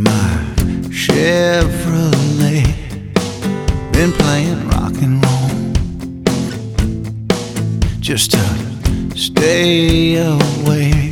my Chevrolet, been playing rock and roll just to stay awake.